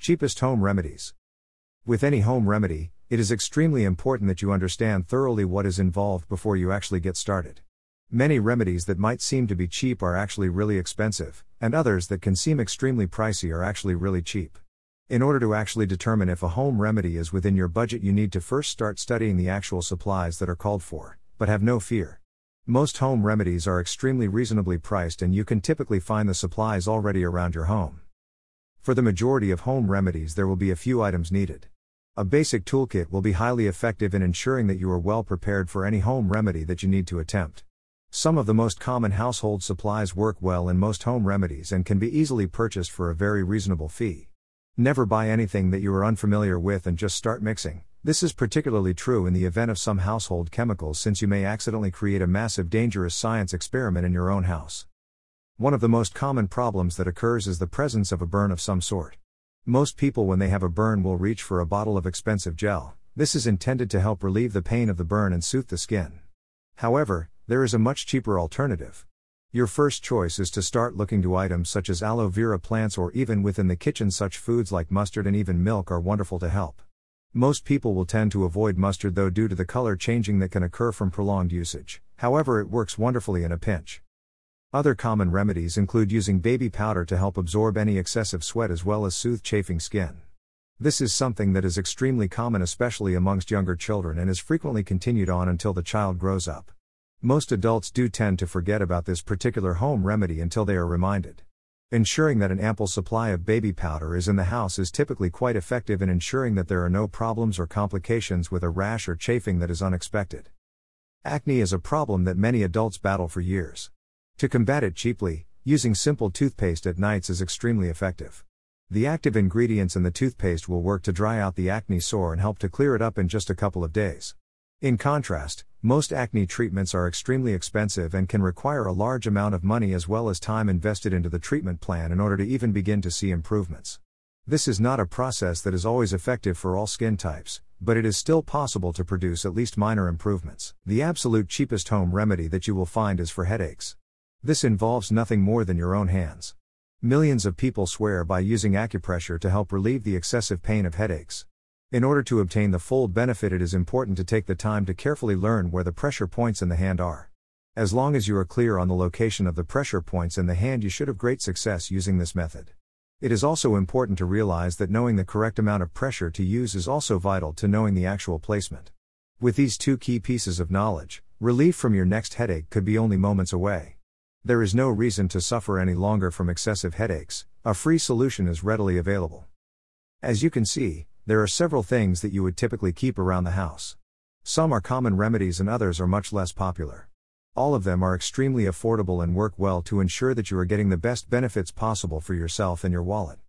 Cheapest home remedies. With any home remedy, it is extremely important that you understand thoroughly what is involved before you actually get started. Many remedies that might seem to be cheap are actually really expensive, and others that can seem extremely pricey are actually really cheap. In order to actually determine if a home remedy is within your budget, you need to first start studying the actual supplies that are called for, but have no fear. Most home remedies are extremely reasonably priced, and you can typically find the supplies already around your home. For the majority of home remedies, there will be a few items needed. A basic toolkit will be highly effective in ensuring that you are well prepared for any home remedy that you need to attempt. Some of the most common household supplies work well in most home remedies and can be easily purchased for a very reasonable fee. Never buy anything that you are unfamiliar with and just start mixing. This is particularly true in the event of some household chemicals, since you may accidentally create a massive dangerous science experiment in your own house. One of the most common problems that occurs is the presence of a burn of some sort. Most people, when they have a burn, will reach for a bottle of expensive gel. This is intended to help relieve the pain of the burn and soothe the skin. However, there is a much cheaper alternative. Your first choice is to start looking to items such as aloe vera plants, or even within the kitchen such foods like mustard and even milk are wonderful to help. Most people will tend to avoid mustard though, due to the color changing that can occur from prolonged usage. However, it works wonderfully in a pinch. Other common remedies include using baby powder to help absorb any excessive sweat as well as soothe chafing skin. This is something that is extremely common, especially amongst younger children, and is frequently continued on until the child grows up. Most adults do tend to forget about this particular home remedy until they are reminded. Ensuring that an ample supply of baby powder is in the house is typically quite effective in ensuring that there are no problems or complications with a rash or chafing that is unexpected. Acne is a problem that many adults battle for years. To combat it cheaply, using simple toothpaste at nights is extremely effective. The active ingredients in the toothpaste will work to dry out the acne sore and help to clear it up in just a couple of days. In contrast, most acne treatments are extremely expensive and can require a large amount of money as well as time invested into the treatment plan in order to even begin to see improvements. This is not a process that is always effective for all skin types, but it is still possible to produce at least minor improvements. The absolute cheapest home remedy that you will find is for headaches. This involves nothing more than your own hands. Millions of people swear by using acupressure to help relieve the excessive pain of headaches. In order to obtain the full benefit, it is important to take the time to carefully learn where the pressure points in the hand are. As long as you are clear on the location of the pressure points in the hand, you should have great success using this method. It is also important to realize that knowing the correct amount of pressure to use is also vital to knowing the actual placement. With these two key pieces of knowledge, relief from your next headache could be only moments away. There is no reason to suffer any longer from excessive headaches. A free solution is readily available. As you can see, there are several things that you would typically keep around the house. Some are common remedies and others are much less popular. All of them are extremely affordable and work well to ensure that you are getting the best benefits possible for yourself and your wallet.